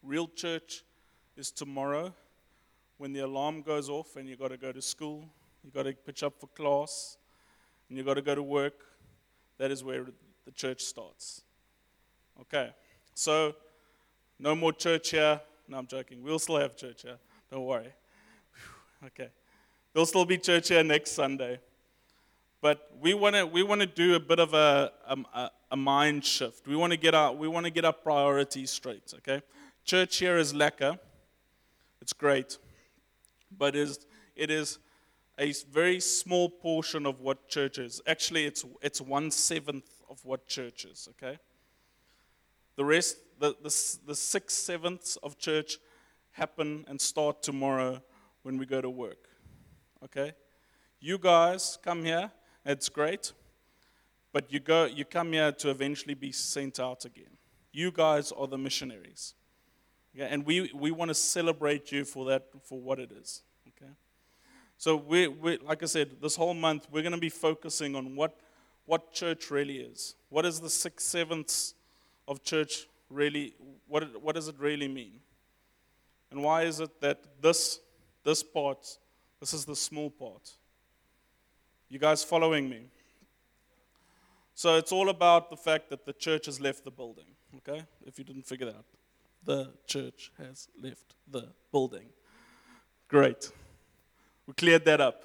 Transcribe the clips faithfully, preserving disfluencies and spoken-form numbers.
real church is tomorrow when the alarm goes off and you got to go to school, you got to pitch up for class, and you got to go to work. That is where the church starts. Okay, so no more church here. No, I'm joking. We'll still have church here. Don't worry. Whew, okay, there'll still be church here next Sunday. But we want to we want to do a bit of a, a a mind shift. We want to get our we want to get our priorities straight. Okay, church here is lekker. It's great, but it is it is a very small portion of what church is. Actually, it's it's one seventh of what church is. Okay, the rest, the the, the six sevenths of church happen and start tomorrow when we go to work. Okay, you guys come here. It's great, but you go, you come here to eventually be sent out again. You guys are the missionaries, okay? And we, we want to celebrate you for that, for what it is, okay? So we, we, like I said, this whole month we're going to be focusing on what, what church really is. What is the six sevenths of church really? What, what does it really mean? And why is it that this, this part, this is the small part? You guys following me? So it's all about the fact that the church has left the building, okay? If you didn't figure that out. The church has left the building. Great. We cleared that up.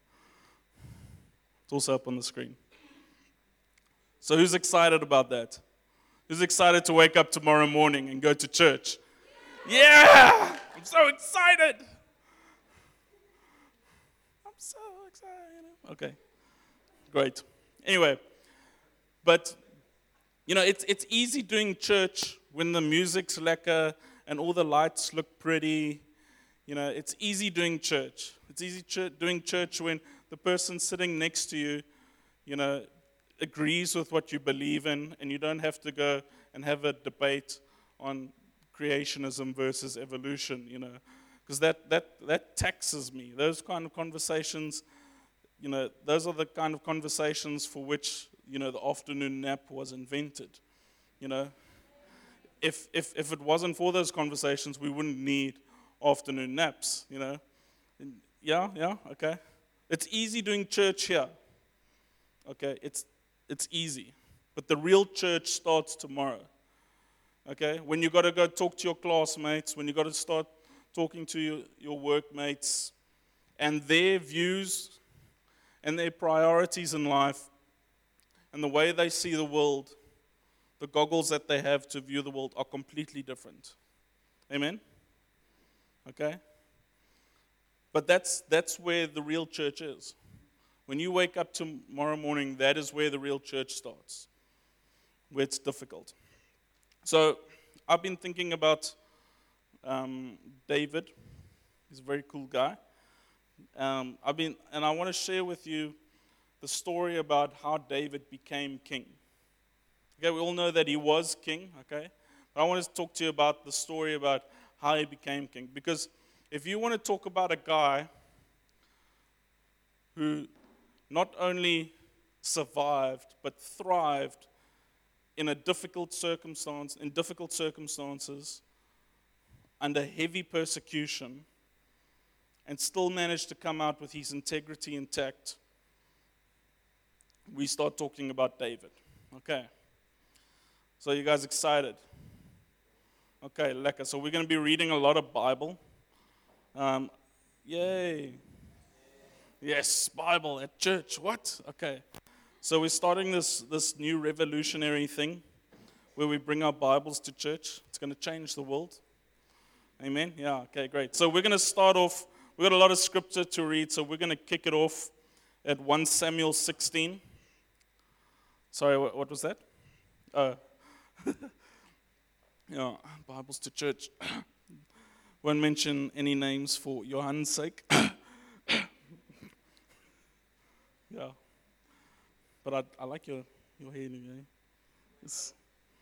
It's also up on the screen. So who's excited about that? Who's excited to wake up tomorrow morning and go to church? Yeah! I'm so excited! I'm so excited. Okay, great. Anyway, but, you know, it's it's easy doing church when the music's lekker and all the lights look pretty. You know, it's easy doing church. It's easy ch- doing church when the person sitting next to you, you know, agrees with what you believe in, and you don't have to go and have a debate on creationism versus evolution, you know, because that, that, that taxes me. Those kind of conversations, you know, those are the kind of conversations for which, you know, the afternoon nap was invented, you know. If if if it wasn't for those conversations, we wouldn't need afternoon naps, you know. And yeah, yeah, okay. It's easy doing church here. Okay, it's it's easy. But the real church starts tomorrow. Okay? When you got to go talk to your classmates, when you got to start talking to your, your workmates, and their views and their priorities in life and the way they see the world, the goggles that they have to view the world are completely different. Amen? Okay? But that's that's where the real church is. When you wake up tomorrow morning, that is where the real church starts, where it's difficult. So I've been thinking about um, David. He's a very cool guy. Um, I've been, and I want to share with you the story about how David became king. Okay, we all know that he was king, okay? But I want to talk to you about the story about how he became king. Because if you want to talk about a guy who not only survived, but thrived in a difficult circumstance, in difficult circumstances, under heavy persecution, and still managed to come out with his integrity intact, we start talking about David. Okay. So you guys excited? Okay, lekker. So we're going to be reading a lot of Bible. Um, yay. Yes, Bible at church. What? Okay. So we're starting this, this new revolutionary thing where we bring our Bibles to church. It's going to change the world. Amen? Yeah, okay, great. So we're going to start off. We've got a lot of scripture to read, so we're going to kick it off at First Samuel sixteen. Sorry, what, what was that? Oh. Yeah, Bibles to church. Won't mention any names for Johan's sake. Yeah. But I, I like your, your hair anyway. It's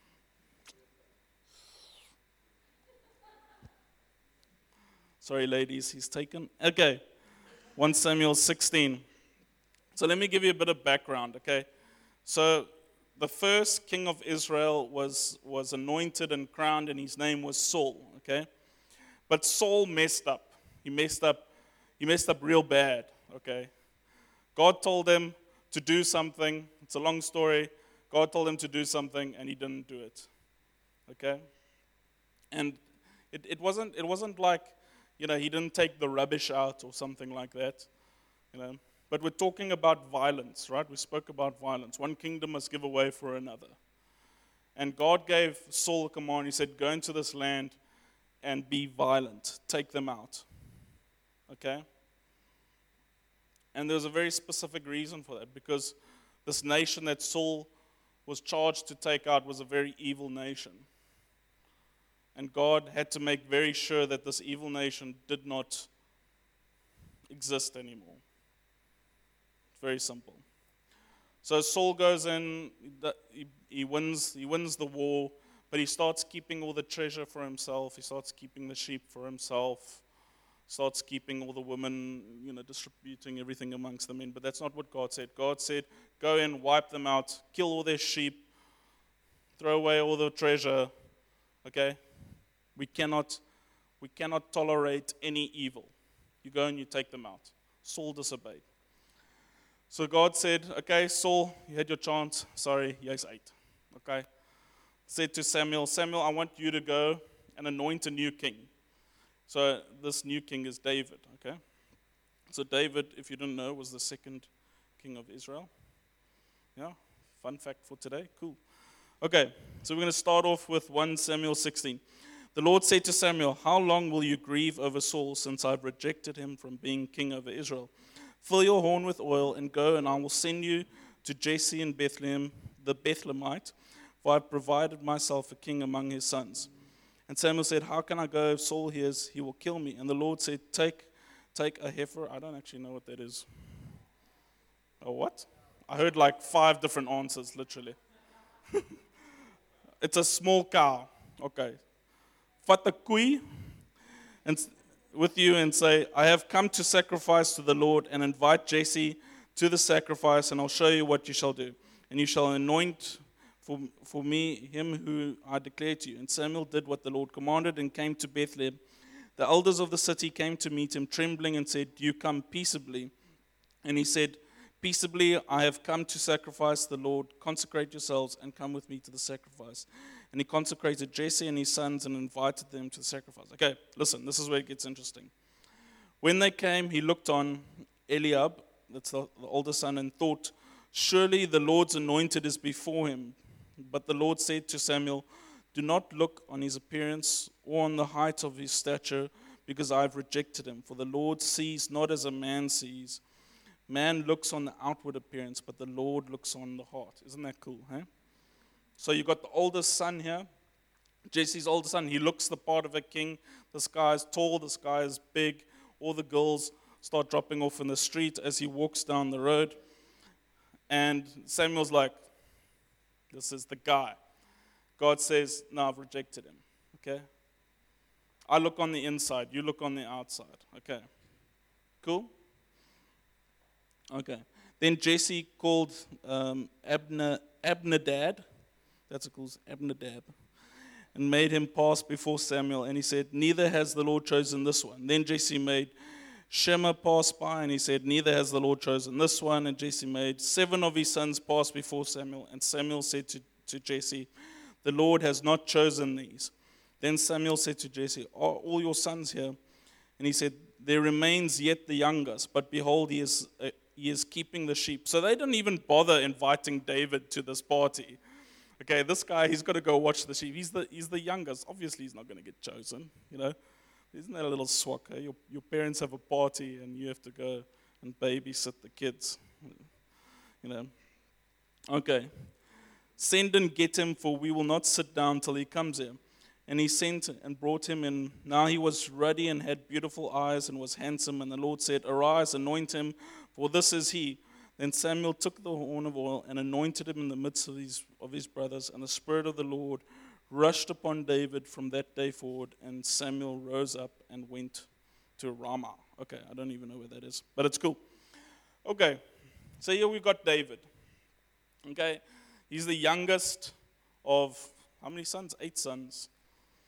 Sorry, ladies, he's taken. Okay, First Samuel sixteen. So let me give you a bit of background, okay? So the first king of Israel was, was anointed and crowned, and his name was Saul, okay? But Saul messed up. He messed up. He messed up real bad, okay? God told him to do something. It's a long story. God told him to do something, and he didn't do it, okay? And it, it wasn't it wasn't like, you know, he didn't take the rubbish out or something like that, you know. But we're talking about violence, right? We spoke about violence. One kingdom must give away for another. And God gave Saul a command. He said, go into this land and be violent. Take them out. Okay? And there's a very specific reason for that, because this nation that Saul was charged to take out was a very evil nation. And God had to make very sure that this evil nation did not exist anymore. It's very simple. So Saul goes in, he, he wins, he wins the war, but he starts keeping all the treasure for himself. He starts keeping the sheep for himself. Starts keeping all the women, you know, distributing everything amongst the men. But that's not what God said. God said, go in, wipe them out, kill all their sheep, throw away all the treasure. Okay? We cannot, we cannot tolerate any evil. You go and you take them out. Saul disobeyed. So God said, okay, Saul, you had your chance. Sorry, here's eight. Okay? Said to Samuel, Samuel, I want you to go and anoint a new king. So this new king is David, okay? So David, if you didn't know, was the second king of Israel. Yeah, fun fact for today, cool. Okay, so we're going to start off with First Samuel sixteen. The Lord said to Samuel, how long will you grieve over Saul, since I've rejected him from being king over Israel? Fill your horn with oil and go, and I will send you to Jesse in Bethlehem, the Bethlehemite, for I've provided myself a king among his sons. And Samuel said, how can I go? If Saul hears, he will kill me. And the Lord said, take take a heifer. I don't actually know what that is. A what? I heard like five different answers, literally. It's a small cow. Okay. Vat a koei and with you and say, I have come to sacrifice to the Lord, and invite Jesse to the sacrifice, and I'll show you what you shall do. And you shall anoint For, for me, him who I declare to you. And Samuel did what the Lord commanded and came to Bethlehem. The elders of the city came to meet him, trembling, and said, do you come peaceably? And he said, peaceably, I have come to sacrifice the Lord. Consecrate yourselves and come with me to the sacrifice. And he consecrated Jesse and his sons and invited them to the sacrifice. Okay, listen, this is where it gets interesting. When they came, he looked on Eliab, that's the, the older son, and thought, surely the Lord's anointed is before him. But the Lord said to Samuel, do not look on his appearance or on the height of his stature, because I have rejected him. For the Lord sees not as a man sees. Man looks on the outward appearance, but the Lord looks on the heart. Isn't that cool, huh? So you got the oldest son here, Jesse's oldest son. He looks the part of a king. This guy is tall, this guy is big. All the girls start dropping off in the street as he walks down the road. And Samuel's like, this is the guy. God says, no, I've rejected him. Okay? I look on the inside. You look on the outside. Okay? Cool? Okay. Then Jesse called um, Abner, Abinadab. That's a cool Abinadab. And made him pass before Samuel. And he said, neither has the Lord chosen this one. Then Jesse made Shema passed by, and he said, neither has the Lord chosen this one. And Jesse made seven of his sons pass before Samuel. And Samuel said to, to Jesse, the Lord has not chosen these. Then Samuel said to Jesse, are all your sons here? And he said, there remains yet the youngest, but behold, he is, uh, he is keeping the sheep. So they didn't even bother inviting David to this party. Okay, this guy, he's got to go watch the sheep. He's the, he's the youngest. Obviously, he's not going to get chosen, you know. Isn't that a little swak? Eh? Your, your parents have a party and you have to go and babysit the kids. You know. Okay. Send and get him, for we will not sit down till he comes here. And he sent and brought him in. Now he was ruddy and had beautiful eyes and was handsome. And the Lord said, arise, anoint him, for this is he. Then Samuel took the horn of oil and anointed him in the midst of his, of his brothers. And the Spirit of the Lord rushed upon David from that day forward, and Samuel rose up and went to Ramah. Okay, I don't even know where that is, but it's cool. Okay, so here we've got David. Okay, he's the youngest of, how many sons? Eight sons.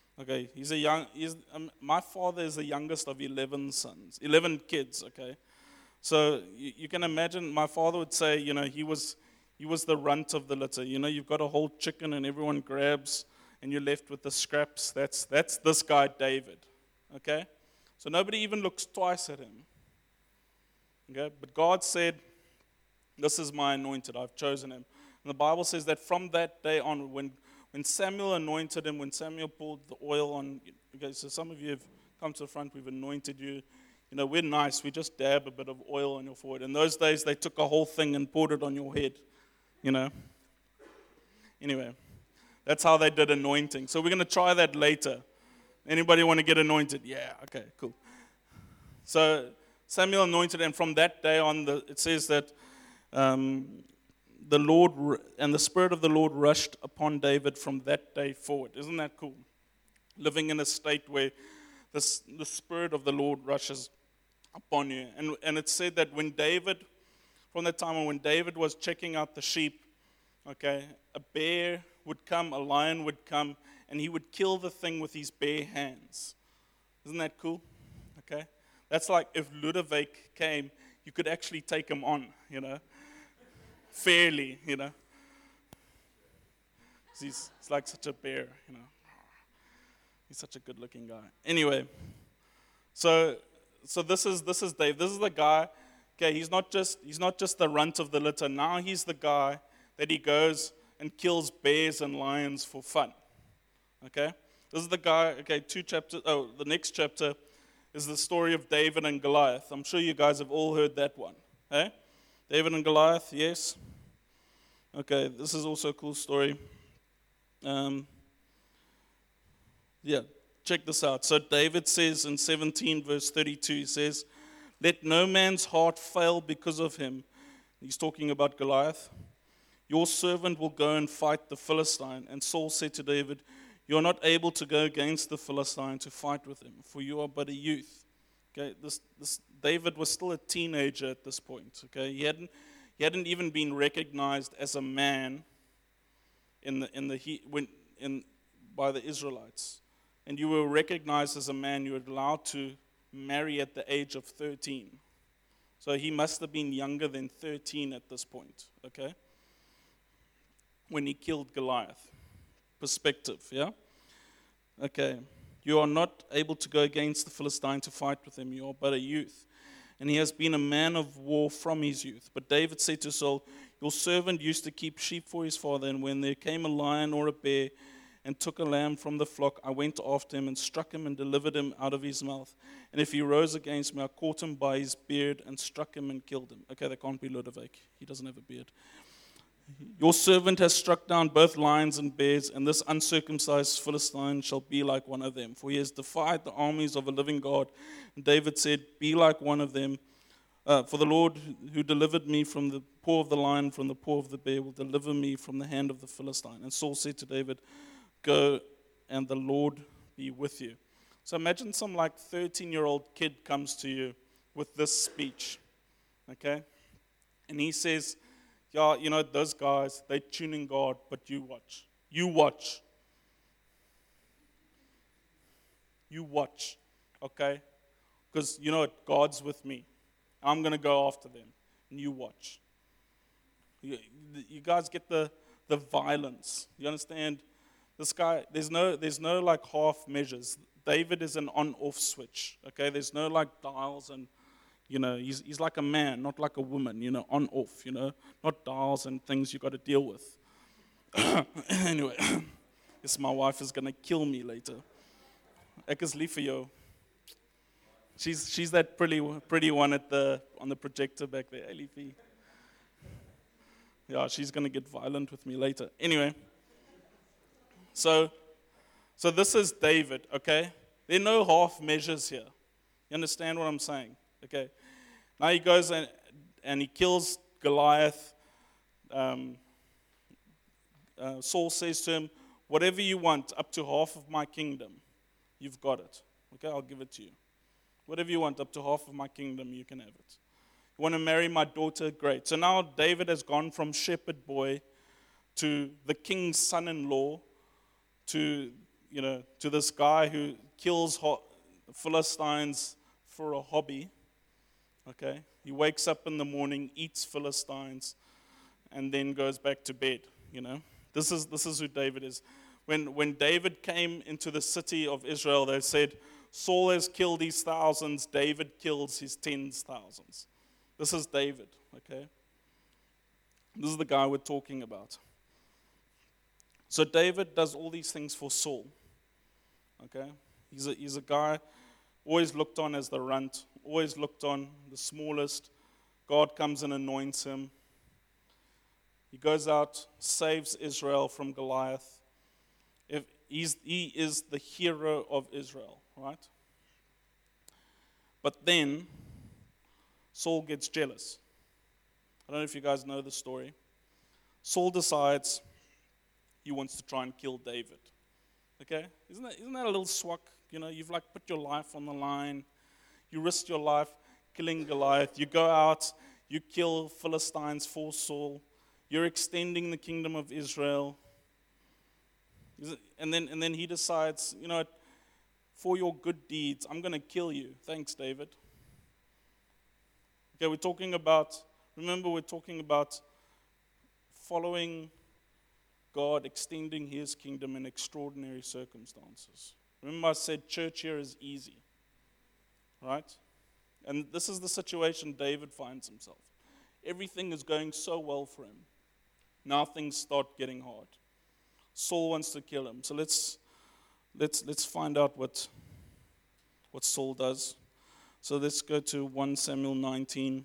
Okay, he's a young. He's, um, my father is the youngest of eleven sons, eleven kids. Okay, so you, you can imagine. My father would say, you know, he was he was the runt of the litter. You know, you've got a whole chicken and everyone grabs, and you're left with the scraps. That's that's this guy David. Okay, so nobody even looks twice at him. Okay, but God said, "This is my anointed. I've chosen him." And the Bible says that from that day on, when when Samuel anointed him, when Samuel poured the oil on, okay, so some of you have come to the front, we've anointed you. You know, we're nice. We just dab a bit of oil on your forehead. In those days, they took a whole thing and poured it on your head, you know. Anyway, that's how they did anointing. So we're going to try that later. Anybody want to get anointed? Yeah, okay, cool. So Samuel anointed, and from that day on, the, it says that um, the Lord and the Spirit of the Lord rushed upon David from that day forward. Isn't that cool? Living in a state where this, the Spirit of the Lord rushes upon you. And, and it said that when David, from that time on, when David was checking out the sheep, okay, a bear would come, a lion would come, and he would kill the thing with his bare hands. Isn't that cool? Okay? That's like if Ludovic came, you could actually take him on, you know, fairly, you know. He's, he's like such a bear, you know. He's such a good-looking guy. Anyway, so so this is this is Dave. This is the guy. Okay, he's not just he's not just the runt of the litter. Now he's the guy that he goes and kills bears and lions for fun. Okay, this is the guy. Okay, two chapters. Oh, the next chapter is the story of David and Goliath. I'm sure you guys have all heard that one. Hey, David and Goliath. Yes. Okay, this is also a cool story. Um, yeah, check this out. So David says in seventeen verse thirty-two, he says, "Let no man's heart fail because of him." He's talking about Goliath. "Your servant will go and fight the Philistine." And Saul said to David, "You are not able to go against the Philistine to fight with him, for you are but a youth." Okay, this, this David was still a teenager at this point. Okay, he hadn't he hadn't even been recognized as a man in the in the he, when in by the Israelites. And you were recognized as a man, you were allowed to marry at the age of thirteen. So he must have been younger than thirteen at this point, okay? When he killed Goliath. Perspective, yeah? Okay. "You are not able to go against the Philistine to fight with him. You are but a youth. And he has been a man of war from his youth." But David said to Saul, "Your servant used to keep sheep for his father, and when there came a lion or a bear and took a lamb from the flock, I went after him and struck him and delivered him out of his mouth. And if he rose against me, I caught him by his beard and struck him and killed him." Okay, that can't be Ludovic. He doesn't have a beard. "Your servant has struck down both lions and bears, and this uncircumcised Philistine shall be like one of them. For he has defied the armies of a living God." And David said, "Be like one of them. Uh, for the Lord who delivered me from the paw of the lion, from the paw of the bear, will deliver me from the hand of the Philistine." And Saul said to David, "Go, and the Lord be with you." So imagine some like thirteen-year-old kid comes to you with this speech, okay? And he says, "Yeah, you know, those guys, they're tuning God, but you watch. You watch. You watch, okay? Because, you know what, God's with me. I'm going to go after them, and you watch." You, you guys get the, the violence. You understand? This guy, there's no, there's no like half measures. David is an on-off switch, okay? There's no like dials and, you know, he's he's like a man, not like a woman, you know, on-off, you know, not dials and things you got to deal with. Anyway, yes, my wife is gonna kill me later. Ek is lief vir jou. She's she's that pretty pretty one at the on the projector back there. Hey, liefie. Yeah, she's gonna get violent with me later. Anyway. So, so this is David, okay? There are no half measures here. You understand what I'm saying? Okay. Now he goes and, and he kills Goliath. Um, uh, Saul says to him, "Whatever you want, up to half of my kingdom, you've got it. Okay, I'll give it to you. Whatever you want, up to half of my kingdom, you can have it. You want to marry my daughter? Great." So now David has gone from shepherd boy to the king's son-in-law, to you know, to this guy who kills ho- Philistines for a hobby. Okay? He wakes up in the morning, eats Philistines, and then goes back to bed, you know. This is this is who David is. When when David came into the city of Israel, they said, Saul has killed his thousands, David kills his tens thousands. This is David, okay? This is the guy we're talking about. So David does all these things for Saul, okay? He's a, he's a guy always looked on as the runt, always looked on the smallest. God comes and anoints him. He goes out, saves Israel from Goliath. If he's, he is the hero of Israel, right? But then Saul gets jealous. I don't know if you guys know the story. Saul decides he wants to try and kill David. Okay? Isn't that, isn't that a little swak? You know, you've like put your life on the line. You risk your life killing Goliath. You go out, you kill Philistines for Saul. You're extending the kingdom of Israel. And then, and then he decides, you know, for your good deeds, I'm going to kill you. Thanks, David. Okay, we're talking about, remember we're talking about following God, extending his kingdom in extraordinary circumstances. Remember I said church here is easy, right? And this is the situation David finds himself. Everything is going so well for him. Now things start getting hard. Saul wants to kill him. So let's let's let's find out what what Saul does. So let's go to First Samuel nineteen.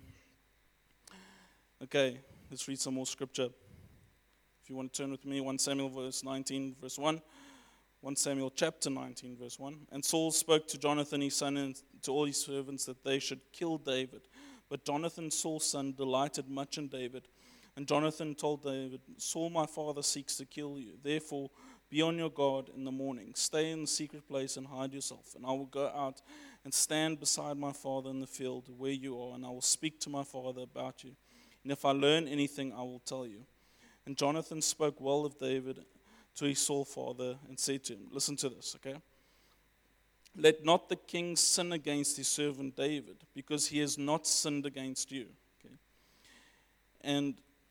Okay, let's read some more scripture. If you want to turn with me, First Samuel verse nineteen, verse one. First Samuel chapter nineteen, verse one. And Saul spoke to Jonathan his son and to all his servants that they should kill David. But Jonathan, Saul's son, delighted much in David. And Jonathan told David, Saul my father seeks to kill you. Therefore, be on your guard in the morning. Stay in the secret place and hide yourself. And I will go out and stand beside my father in the field where you are. And I will speak to my father about you. And if I learn anything, I will tell you. And Jonathan spoke well of David to his Saul father and said to him, listen to this, okay? Let not the king sin against his servant David, because he has not sinned against you. Okay? And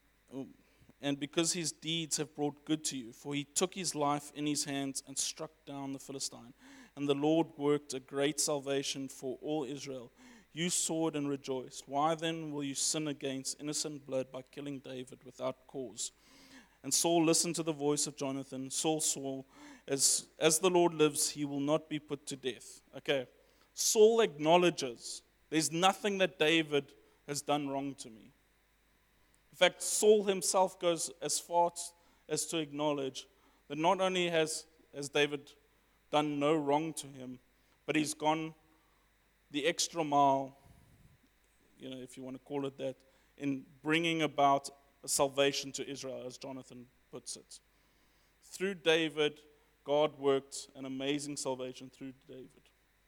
And because his deeds have brought good to you, for he took his life in his hands and struck down the Philistine. And the Lord worked a great salvation for all Israel. You saw it and rejoiced. Why then will you sin against innocent blood by killing David without cause? And Saul listened to the voice of Jonathan. Saul saw, as, as the Lord lives, he will not be put to death. Okay, Saul acknowledges there's nothing that David has done wrong to me. In fact, Saul himself goes as far as to acknowledge that not only has, has David done no wrong to him, but he's gone the extra mile, you know, if you want to call it that, in bringing about a salvation to Israel, as Jonathan puts it. Through David, God worked an amazing salvation through David.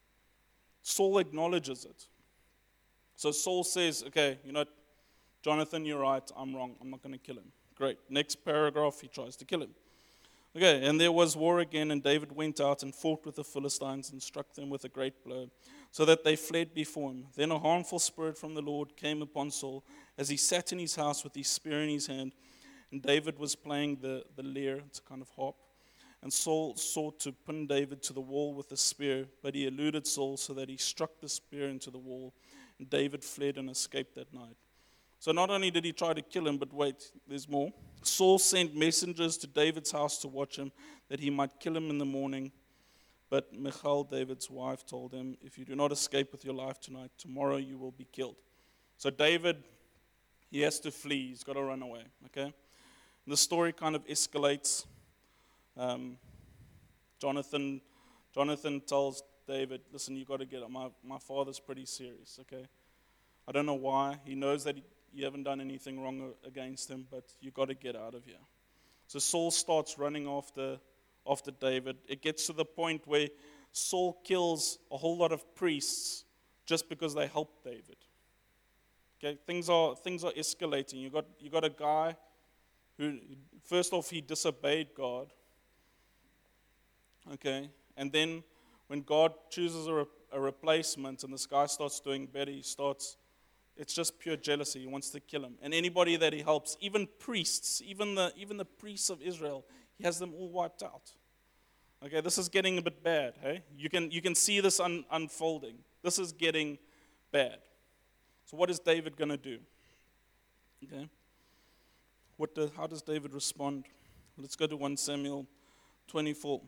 Saul acknowledges it. So Saul says, okay, you know, Jonathan, you're right, I'm wrong, I'm not going to kill him. Great. Next paragraph, he tries to kill him. Okay, and there was war again, and David went out and fought with the Philistines and struck them with a great blow, so that they fled before him. Then a harmful spirit from the Lord came upon Saul as he sat in his house with his spear in his hand, and David was playing the, the lyre, it's a kind of harp. And Saul sought to pin David to the wall with the spear, but he eluded Saul so that he struck the spear into the wall, and David fled and escaped that night. So not only did he try to kill him, but wait, there's more. Saul sent messengers to David's house to watch him, that he might kill him in the morning. But Michal, David's wife, told him, if you do not escape with your life tonight, tomorrow you will be killed. So David, he has to flee. He's got to run away, okay? And the story kind of escalates. Um, Jonathan, Jonathan tells David, listen, you got to get up. My, my father's pretty serious, okay? I don't know why. He knows that he, you haven't done anything wrong against him, but you got to get out of here. So Saul starts running after, after David. It gets to the point where Saul kills a whole lot of priests just because they helped David. Okay, things are things are escalating. You got you got a guy who, first off, he disobeyed God. Okay? And then when God chooses a, re- a replacement and this guy starts doing better, he starts, it's just pure jealousy. He wants to kill him. And anybody that he helps, even priests, even the, even the priests of Israel, he has them all wiped out. Okay, this is getting a bit bad, hey? You can, you can see this un, unfolding. This is getting bad. So what is David going to do? Okay. What does, how does David respond? Let's go to First Samuel twenty-four.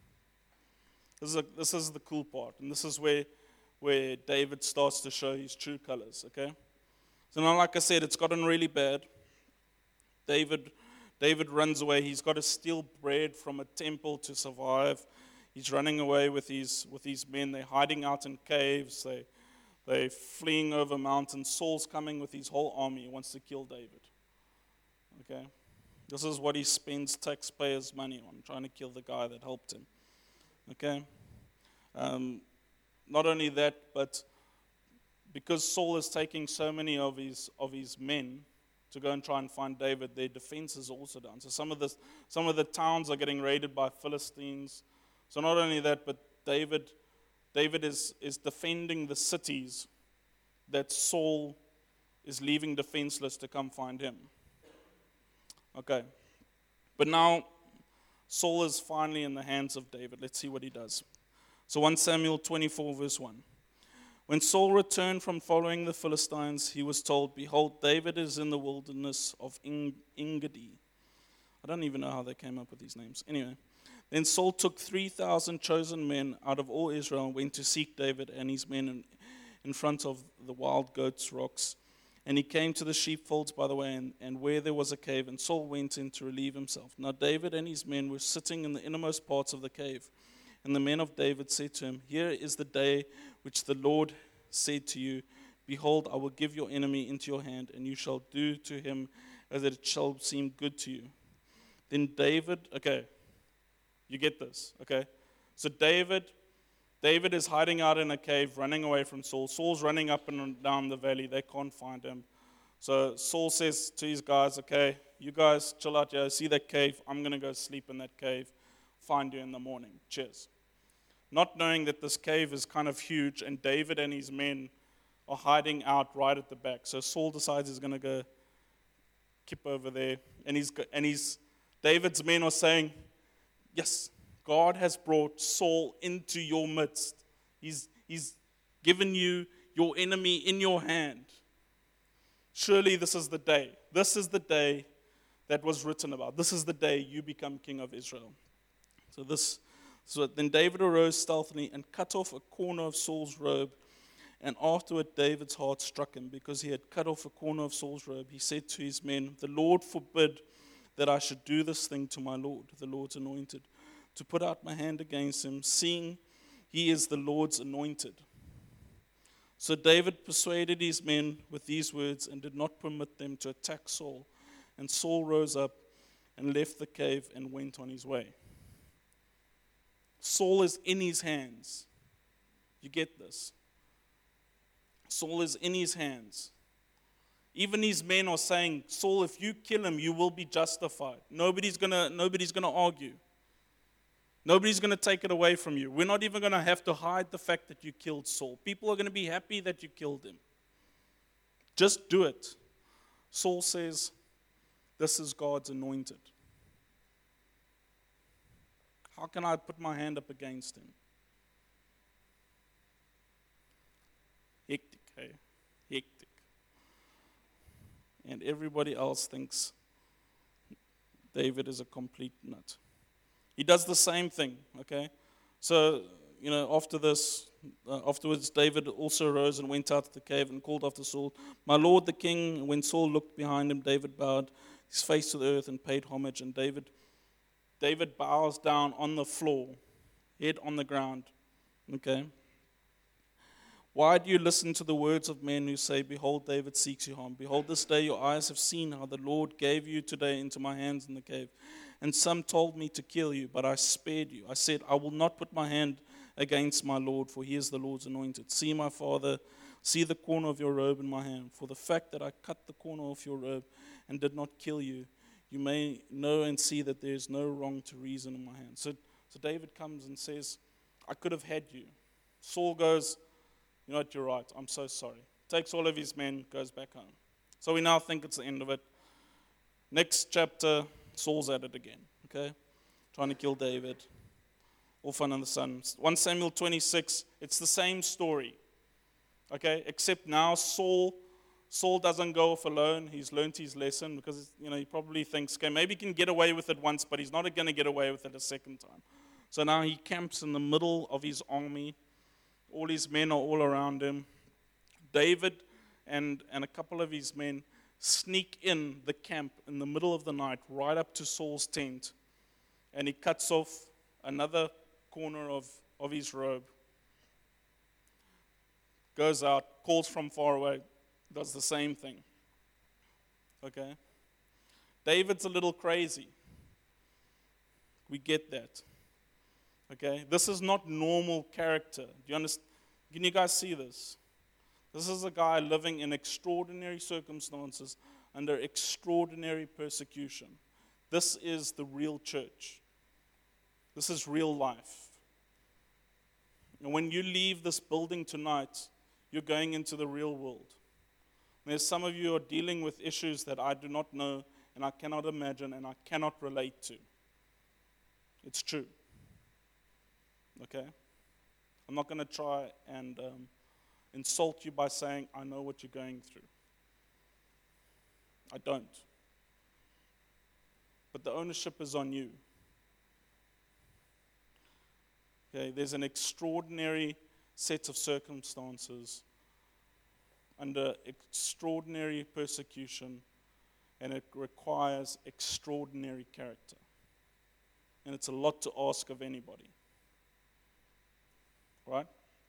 This is, a, this is the cool part, and this is where, where David starts to show his true colors, okay? So now, like I said, it's gotten really bad. David, David runs away. He's got to steal bread from a temple to survive. He's running away with his, with his men. They're hiding out in caves. They, they're fleeing over mountains. Saul's coming with his whole army. He wants to kill David. Okay? This is what he spends taxpayers' money on, trying to kill the guy that helped him. Okay? Um, not only that, but because Saul is taking so many of his of his men to go and try and find David, their defense is also down. So some of the some of the towns are getting raided by Philistines. So not only that, but David David is, is defending the cities that Saul is leaving defenseless to come find him. Okay. But now Saul is finally in the hands of David. Let's see what he does. So First Samuel twenty-four verse one. When Saul returned from following the Philistines, he was told, "Behold, David is in the wilderness of En- Engedi." I don't even know how they came up with these names. Anyway, then Saul took three thousand chosen men out of all Israel and went to seek David and his men in, in front of the wild goats' rocks. And he came to the sheepfolds by the way, and, and where there was a cave, and Saul went in to relieve himself. Now David and his men were sitting in the innermost parts of the cave. And the men of David said to him, "Here is the day which the Lord said to you, Behold, I will give your enemy into your hand, and you shall do to him as it shall seem good to you." Then David, okay, you get this, okay? So David, David is hiding out in a cave, running away from Saul. Saul's running up and down the valley. They can't find him. So Saul says to his guys, "Okay, you guys chill out here. See that cave? I'm going to go sleep in that cave. Find you in the morning. Cheers." Not knowing that this cave is kind of huge, and David and his men are hiding out right at the back. So Saul decides he's going to go keep over there. And he's, and he's, David's men are saying, "Yes, God has brought Saul into your midst. He's, he's given you your enemy in your hand. Surely this is the day. This is the day that was written about. This is the day you become king of Israel." So this, so then David arose stealthily and cut off a corner of Saul's robe. And afterward David's heart struck him because he had cut off a corner of Saul's robe. He said to his men, "The Lord forbid that I should do this thing to my Lord, the Lord's anointed, to put out my hand against him, seeing he is the Lord's anointed." So David persuaded his men with these words and did not permit them to attack Saul. And Saul rose up and left the cave and went on his way. Saul is in his hands. You get this? Saul is in his hands. Even his men are saying, "Saul, if you kill him, you will be justified. Nobody's gonna, nobody's gonna argue. Nobody's gonna take it away from you. We're not even gonna have to hide the fact that you killed Saul. People are gonna be happy that you killed him. Just do it." Saul says, "This is God's anointed. How can I put my hand up against him?" Hectic, hey? Hectic. And everybody else thinks David is a complete nut. He does the same thing, okay? So, you know, after this, uh, afterwards, David also arose and went out to the cave and called after Saul, "My lord the king." And when Saul looked behind him, David bowed his face to the earth and paid homage. And David David bows down on the floor, head on the ground. Okay? "Why do you listen to the words of men who say, 'Behold, David seeks you harm'? Behold, this day your eyes have seen how the Lord gave you today into my hands in the cave. And some told me to kill you, but I spared you. I said, I will not put my hand against my Lord, for he is the Lord's anointed. See, my father, see the corner of your robe in my hand. For the fact that I cut the corner of your robe and did not kill you, you may know and see that there is no wrong to reason in my hand." So, So David comes and says, I could have had you. Saul goes, you know what, you're right, I'm so sorry. Takes all of his men, goes back home. So we now think it's the end of it. Next chapter, Saul's at it again, okay? Trying to kill David. All fun and the sun. First Samuel twenty-six, it's the same story, okay? Except now Saul, Saul doesn't go off alone. He's learned his lesson because, you know, he probably thinks, okay, maybe he can get away with it once, but he's not going to get away with it a second time. So now he camps in the middle of his army. All his men are all around him. David and, and a couple of his men sneak in the camp in the middle of the night, right up to Saul's tent. And he cuts off another corner of, of his robe. Goes out, calls from far away, does the same thing. Okay? David's a little crazy. We get that. Okay? This is not normal character. Do you understand? Can you guys see this? This is a guy living in extraordinary circumstances under extraordinary persecution. This is the real church. This is real life. And when you leave this building tonight, you're going into the real world. There's some of you who are dealing with issues that I do not know and I cannot imagine and I cannot relate to. It's true. Okay? I'm not going to try and um, insult you by saying, I know what you're going through. I don't. But the ownership is on you. Okay, there's an extraordinary set of circumstances under extraordinary persecution, and it requires extraordinary character. And it's a lot to ask of anybody. Right?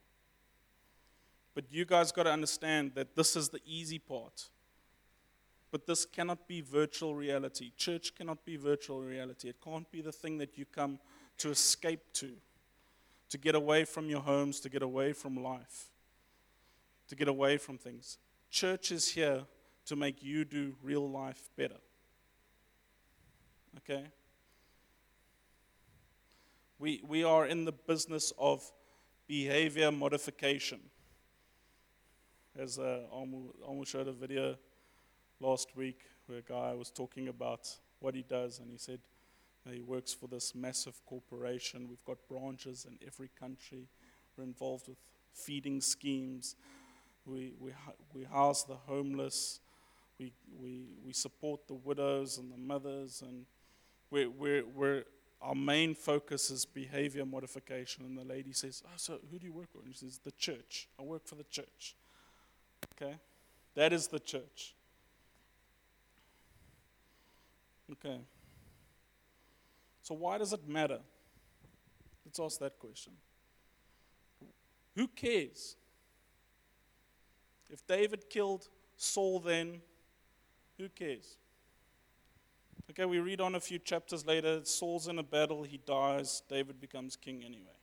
But you guys got to understand that this is the easy part. But this cannot be virtual reality. Church cannot be virtual reality. It can't be the thing that you come to escape to, to get away from your homes, to get away from life, to get away from things. Church is here to make you do real life better. Okay? We, we are in the business of behavior modification. As uh, Almo showed a video last week where a guy was talking about what he does, and he said uh, he works for this massive corporation. We've got branches in every country. We're involved with feeding schemes. We we we house the homeless. We we we support the widows and the mothers, and we're we're we're our main focus is behavior modification. And the lady says, oh, so who do you work with? And she says, the church. I work for the church. Okay? That is the church. Okay. So why does it matter? Let's ask that question. Who cares? If David killed Saul then, who cares? Okay, we read on a few chapters later, Saul's in a battle, he dies, David becomes king anyway.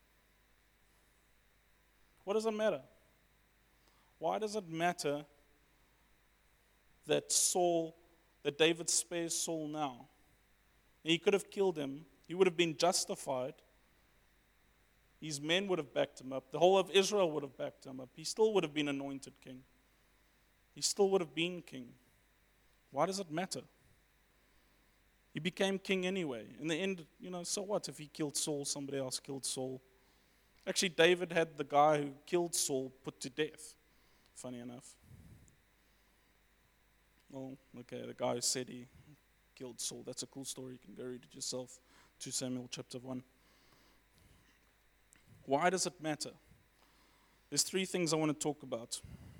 What does it matter? Why does it matter that Saul, that David spares Saul now? He could have killed him. He would have been justified. His men would have backed him up. The whole of Israel would have backed him up. He still would have been anointed king. He still would have been king. Why does it matter? He became king anyway. In the end, you know, so what if he killed Saul, somebody else killed Saul? Actually, David had the guy who killed Saul put to death, funny enough. Oh, okay, the guy who said he killed Saul. That's a cool story. You can go read it yourself. Second Samuel chapter one. Why does it matter? There's three things I want to talk about.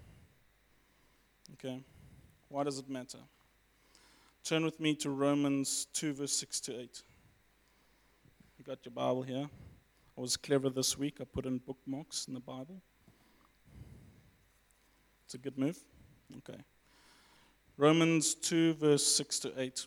Okay, why does it matter? Turn with me to Romans two, verse six to eight. You got your Bible here. I was clever this week. I put in bookmarks in the Bible. It's a good move. Okay. Romans two, verse six to eight.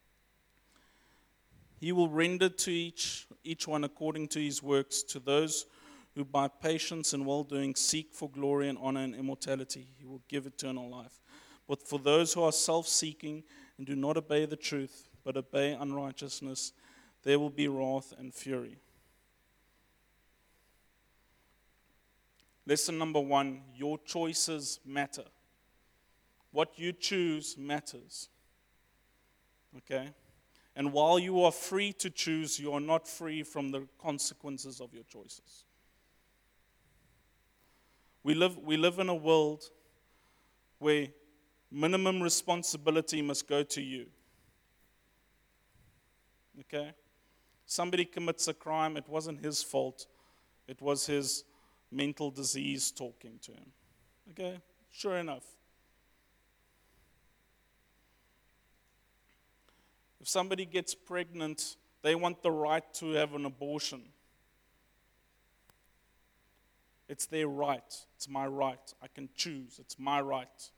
He will render to each, each one according to his works, to those who by patience and well-doing seek for glory and honor and immortality. He will give eternal life. But for those who are self-seeking and do not obey the truth, but obey unrighteousness, there will be wrath and fury. Lesson number one, your choices matter. What you choose matters. Okay? And while you are free to choose, you are not free from the consequences of your choices. We live, we live in a world where minimum responsibility must go to you. Okay? Somebody commits a crime, it wasn't his fault. It was his mental disease talking to him. Okay? Sure enough. If somebody gets pregnant, they want the right to have an abortion. It's their right. It's my right. I can choose. It's my right.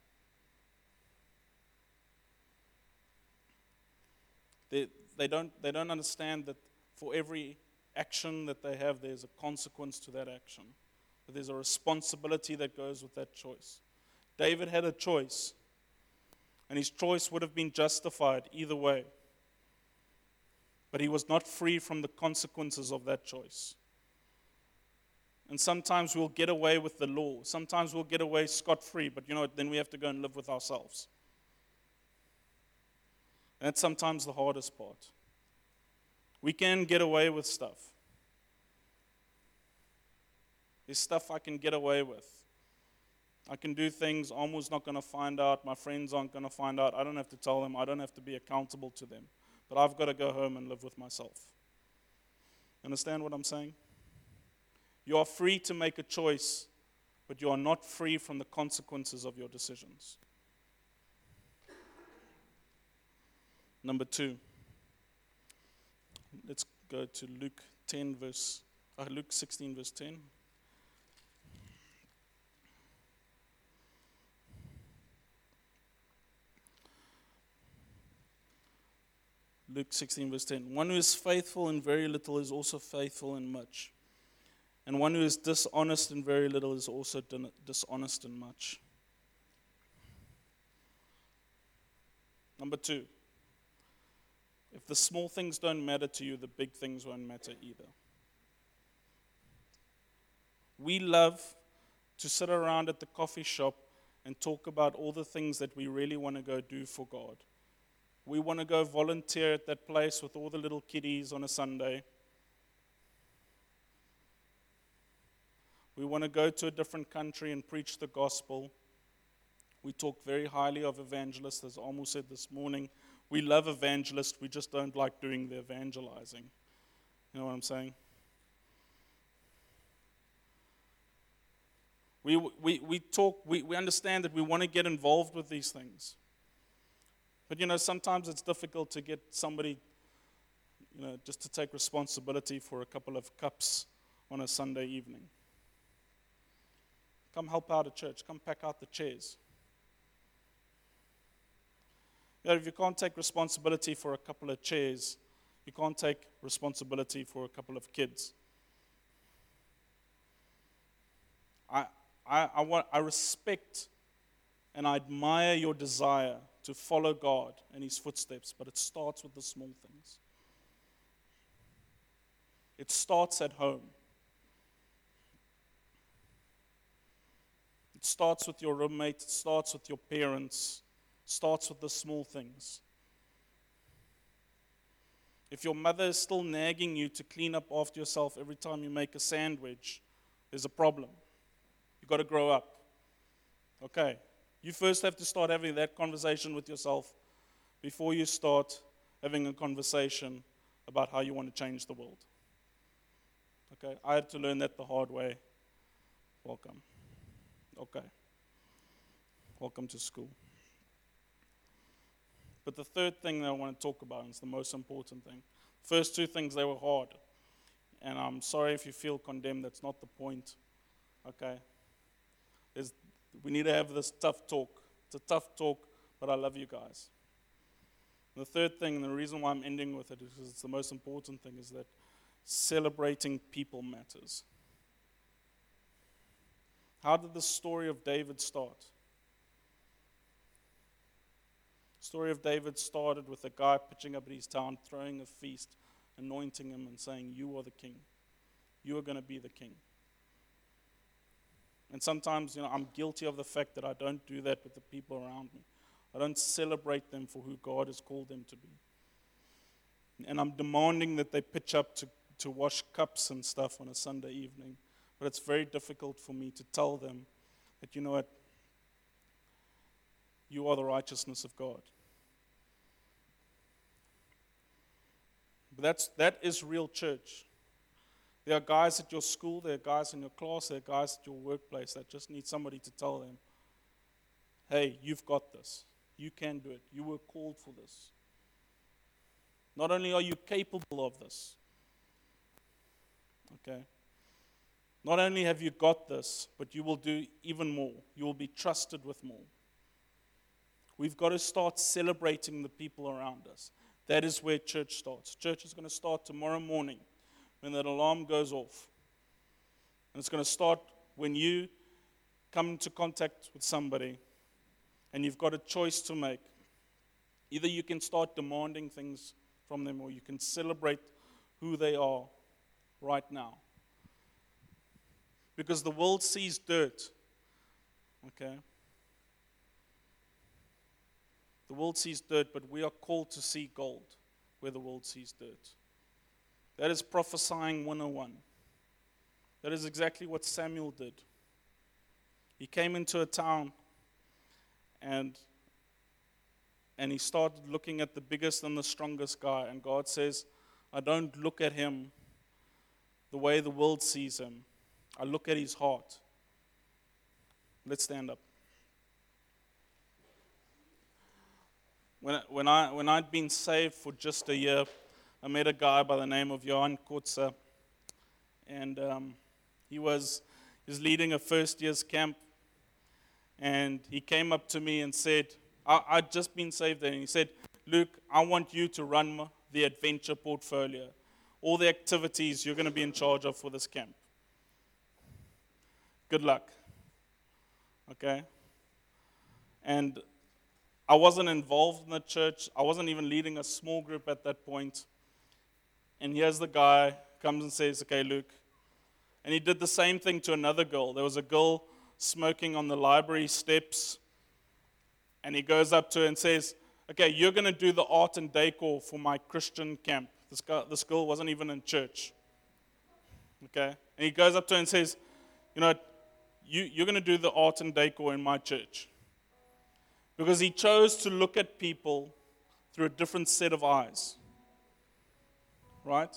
They, they, don't, they don't understand that for every action that they have, there's a consequence to that action. That there's a responsibility that goes with that choice. David had a choice, and his choice would have been justified either way. But he was not free from the consequences of that choice. And sometimes we'll get away with the law. Sometimes we'll get away scot-free, but you know what, then we have to go and live with ourselves. And that's sometimes the hardest part. We can get away with stuff. There's stuff I can get away with. I can do things Almo's not going to find out. My friends aren't going to find out. I don't have to tell them. I don't have to be accountable to them. But I've got to go home and live with myself. Understand what I'm saying? You are free to make a choice, but you are not free from the consequences of your decisions. Number two. Let's go to Luke ten verse uh, Luke sixteen verse ten. Luke sixteen verse ten. One who is faithful in very little is also faithful in much. And one who is dishonest in very little is also dishonest in much. Number two. If the small things don't matter to you, the big things won't matter either. We love to sit around at the coffee shop and talk about all the things that we really want to go do for God. We want to go volunteer at that place with all the little kiddies on a Sunday. We want to go to a different country and preach the gospel. We talk very highly of evangelists, as Almo said this morning. We love evangelists, we just don't like doing the evangelizing. You know what I'm saying? We, we, we talk, we, we understand that we want to get involved with these things. But, you know, sometimes it's difficult to get somebody, you know, just to take responsibility for a couple of cups on a Sunday evening. Come help out at church. Come pack out the chairs. You know, if you can't take responsibility for a couple of chairs, you can't take responsibility for a couple of kids. I, I, I, want, I respect and I admire your desire to follow God and His footsteps, but it starts with the small things. It starts at home. It starts with your roommate, it starts with your parents, it starts with the small things. If your mother is still nagging you to clean up after yourself every time you make a sandwich, there's a problem. You've got to grow up. Okay. You first have to start having that conversation with yourself before you start having a conversation about how you want to change the world. Okay. I had to learn that the hard way. Welcome. Okay. Welcome to school. But the third thing that I want to talk about is the most important thing. First two things, they were hard. And I'm sorry if you feel condemned. That's not the point. Okay? There's, we need to have this tough talk. It's a tough talk, but I love you guys. The third thing, and the reason why I'm ending with it is because it's the most important thing, is that celebrating people matters. How did the story of David start? The story of David started with a guy pitching up at his town, throwing a feast, anointing him and saying, you are the king. You are going to be the king. And sometimes, you know, I'm guilty of the fact that I don't do that with the people around me. I don't celebrate them for who God has called them to be. And I'm demanding that they pitch up to, to wash cups and stuff on a Sunday evening. But it's very difficult for me to tell them that, you know what, you are the righteousness of God. But that's, that is real church. There are guys at your school, there are guys in your class, there are guys at your workplace that just need somebody to tell them, hey, you've got this. You can do it. You were called for this. Not only are you capable of this, okay? Not only have you got this, but you will do even more. You will be trusted with more. We've got to start celebrating the people around us. That is where church starts. Church is going to start tomorrow morning when that alarm goes off. And it's going to start when you come into contact with somebody and you've got a choice to make. Either you can start demanding things from them or you can celebrate who they are right now. Because the world sees dirt, okay? The world sees dirt, but we are called to see gold where the world sees dirt. That is prophesying one oh one. That is exactly what Samuel did. He came into a town and, and he started looking at the biggest and the strongest guy. And God says, I don't look at him the way the world sees him. I look at his heart. Let's stand up. When, when, I, when I'd been saved for just a year, I met a guy by the name of Johan Kotze. And um, he was, he was leading a first year's camp. And he came up to me and said, I, I'd just been saved there. And he said, Luke, I want you to run the adventure portfolio. All the activities you're going to be in charge of for this camp. Good luck. Okay? And I wasn't involved in the church. I wasn't even leading a small group at that point. And here's the guy, comes and says, okay, Luke. And he did the same thing to another girl. There was a girl smoking on the library steps. And he goes up to her and says, okay, you're going to do the art and decor for my Christian camp. This, guy, this girl wasn't even in church. Okay? And he goes up to her and says, you know, you, you're going to do the art and decor in my church. Because he chose to look at people through a different set of eyes. Right?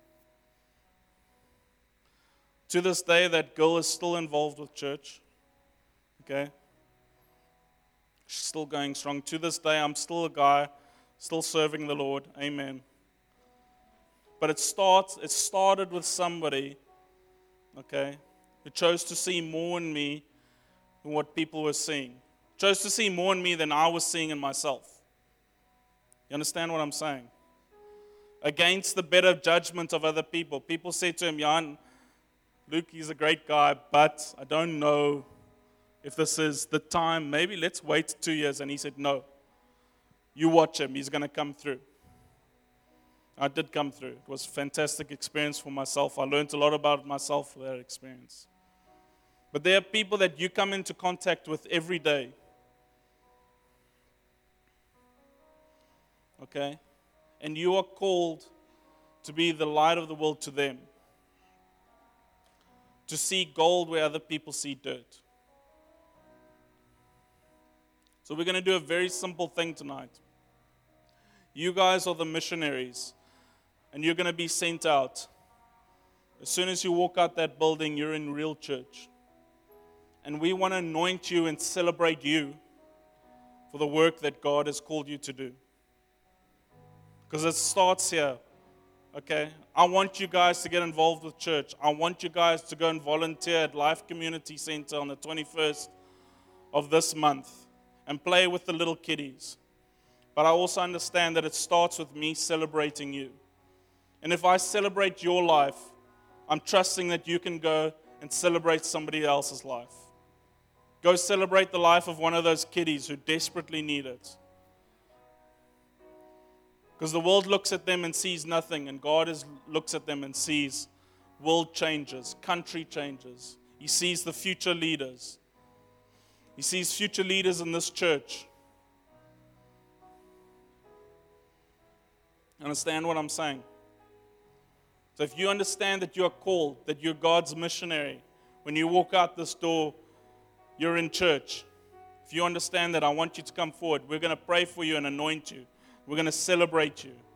To this day, that girl is still involved with church. Okay? She's still going strong. To this day, I'm still a guy, still serving the Lord. Amen. But it starts, it started with somebody, okay, who chose to see more in me than what people were seeing. Chose to see more in me than I was seeing in myself. You understand what I'm saying? Against the better judgment of other people. People say to him, Jan, Luke, he's a great guy, but I don't know if this is the time. Maybe let's wait two years. And he said, no. You watch him. He's going to come through. I did come through. It was a fantastic experience for myself. I learned a lot about myself from that experience. But there are people that you come into contact with every day. Okay? And you are called to be the light of the world to them. To see gold where other people see dirt. So we're going to do a very simple thing tonight. You guys are the missionaries. And you're going to be sent out. As soon as you walk out that building, you're in real church. And we want to anoint you and celebrate you for the work that God has called you to do. Because it starts here, okay? I want you guys to get involved with church. I want you guys to go and volunteer at Life Community Center on the twenty-first of this month and play with the little kiddies. But I also understand that it starts with me celebrating you. And if I celebrate your life, I'm trusting that you can go and celebrate somebody else's life. Go celebrate the life of one of those kiddies who desperately need it. Because the world looks at them and sees nothing, and God is, looks at them and sees world changes, country changes. He sees the future leaders. He sees future leaders in this church. Understand what I'm saying? So if you understand that you are called, that you're God's missionary, when you walk out this door, you're in church. If you understand that, I want you to come forward. We're going to pray for you and anoint you. We're going to celebrate you.